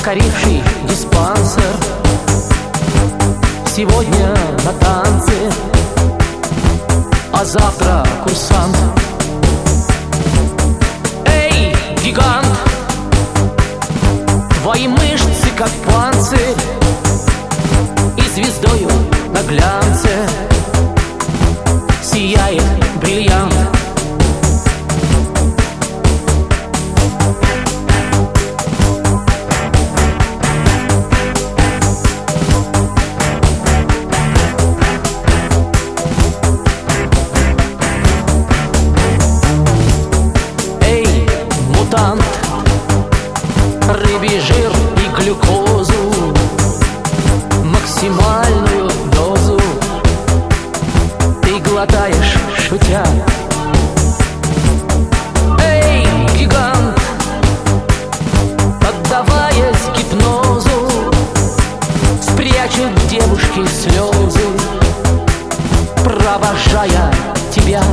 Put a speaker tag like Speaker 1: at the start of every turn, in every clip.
Speaker 1: покоривший диспансер, сегодня на танце, а завтра курсант. Эй, гигант, твои мышцы как панцирь, и звездою на глянце сияет бриллиант. Эй, мутант, рыбий жир и глюкозу, максимальную дозу ты глотаешь, шутя. Эй, гигант, поддаваясь гипнозу, спрячут девушки слезы, провожая тебя.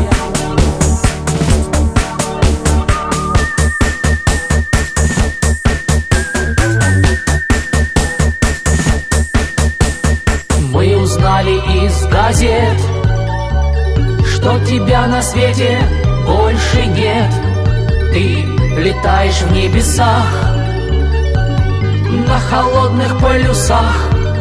Speaker 1: Мы узнали из газет, что тебя на свете больше нет. Ты летаешь в небесах на холодных полюсах.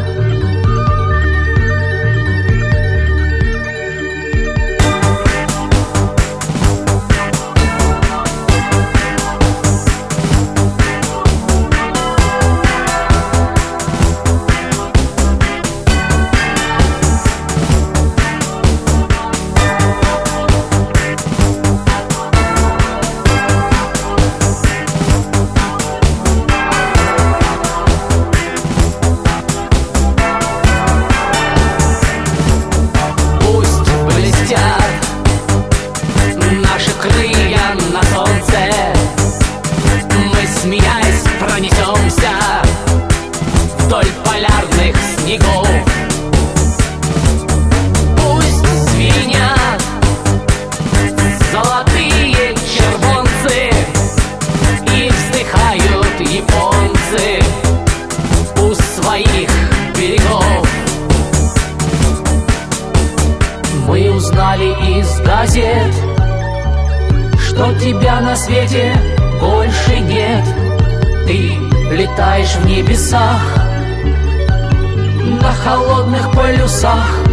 Speaker 1: Наши крылья на солнце, мы, смеясь, пронесемся вдоль полярных снегов. Пусть звенят золотые червонцы и вздыхают японцы у своих берегов. Мы узнали из газет, что тебя на свете больше нет. Ты летаешь в небесах на холодных полюсах.